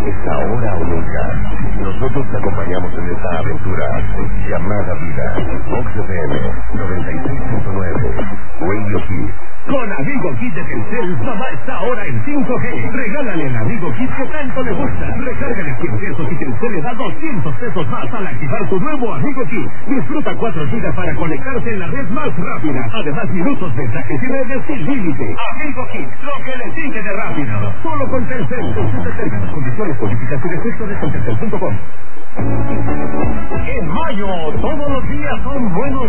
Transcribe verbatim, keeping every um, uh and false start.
Es ahora o nunca. Nosotros te acompañamos en esta aventura llamada vida. Vox F M noventa y seis punto nueve. Radio Kids. Con Amigo Kit de Telcel, mamá está ahora en cinco G. Regálale el Amigo Kit que tanto le gusta. Recárgale cien pesos y Telcel le da doscientos pesos más al activar tu nuevo Amigo Kit. Disfruta cuatro gigas para conectarse en la red más rápida. Además, minutos, mensajes y redes sin límite. Amigo Kit, lo que le sigue de rápido. Solo con Telcel. Consulta términos, condiciones, políticas y restricciones en telcel punto com. En mayo, todos los días son buenos